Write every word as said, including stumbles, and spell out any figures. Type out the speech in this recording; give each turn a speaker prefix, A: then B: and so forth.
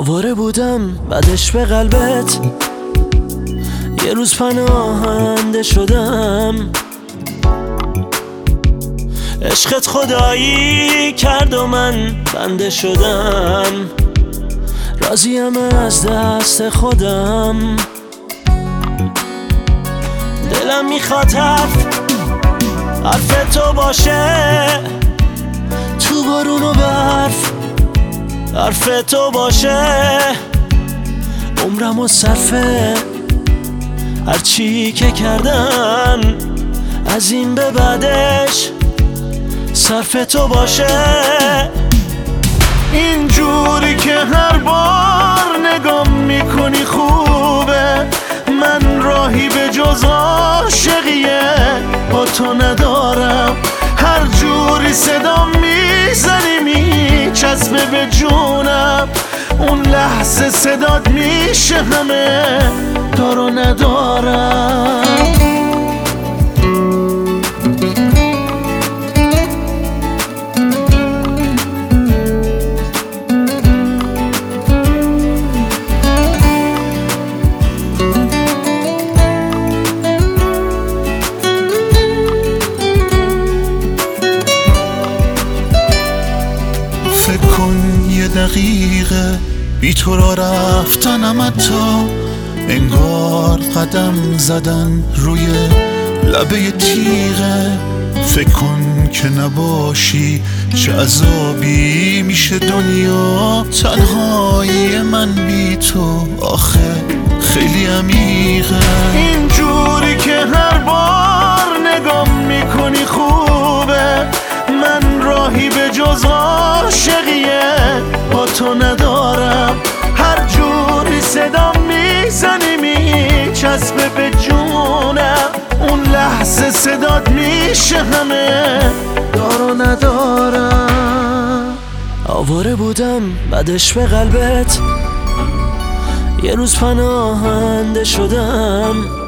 A: آواره بودم بعدش به قلبت، یه روز پناهنده شدم. عشقت خدایی کرد و من بنده شدم. راضیم از دست خودم، دلم میخواد حرف حرف تو باشه، تو بارون و برف حرف تو باشه. عمرم و صرفه هرچی که کردم، از این به بعدش صرف تو باشه.
B: اینجوری که هر بار نگام میکنی خوبه، من راهی به جز عاشقیه با تو ندارم. هر جوری صدا میزنی میچسبه به جونم، اون لحظه صدات میشه همه دارو ندارم. فکر کن یه دقیقه بی تو را رفتنم، حتی انگار قدم زدن روی لبه تیغه. فکر کن که نباشی چه عذابی میشه دنیا، تنهایی من بی تو آخه خیلی عمیقه. اینجوری که هر بار نگام میکنی خوبه، من راهی به جز عاشقیه با تو ندارم. هر جوری صدا میزنی میچسبه به جونم، اون لحظه صدات میشه همه دارو ندارم.
A: آواره بودم بعدش به قلبت، یه روز پناهنده شدم.